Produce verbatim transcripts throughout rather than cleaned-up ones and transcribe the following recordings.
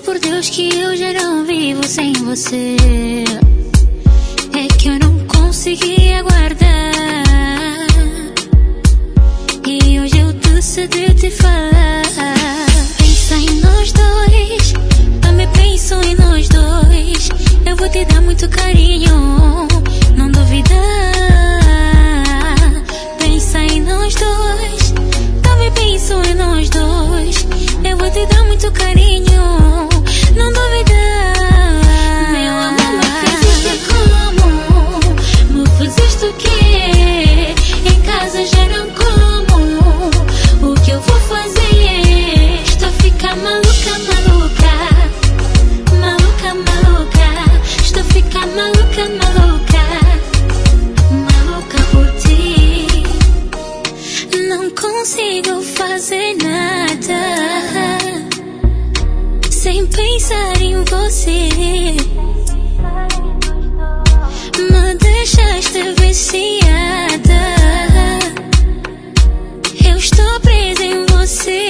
por Deus que eu já não vivo sem você. É que eu não consegui aguardar, e hoje eu decidi te falar. Pensa em nós dois, também penso em nós dois. Eu vou te dar muito carinho, não duvidar. Pensa em nós dois, também penso em nós dois. Eu vou te dar muito carinho, não duvidar. Meu amor, me fizeste como? Me fizeste o quê? Em casa já não como. O que eu vou fazer? Estou a ficar maluca, maluca. Maluca, maluca. Estou a ficar maluca, maluca. Maluca por ti. Não consigo fazer nada sem pensar em você. Me deixaste viciada, eu estou presa em você.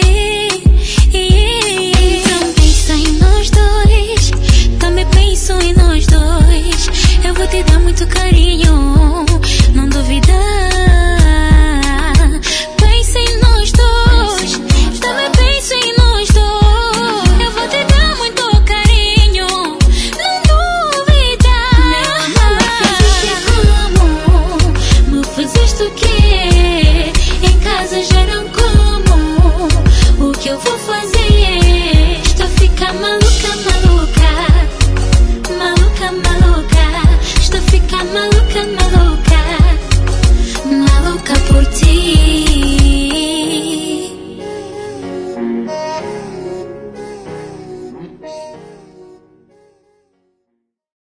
Então pensa em nós dois, também penso em nós dois. Eu vou te dar muito carinho, não duvidar. Pensa em nós dois, também penso em nós dois. Eu vou te dar muito carinho, não duvidar. Me fizeste o quê? Em casa já não como. O que eu vou fazer?